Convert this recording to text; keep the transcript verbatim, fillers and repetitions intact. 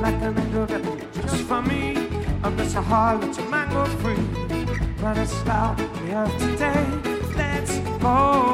like an angel that just for me. I bless your heart, let your mind go free. But it's loud in the earth today. Let's go.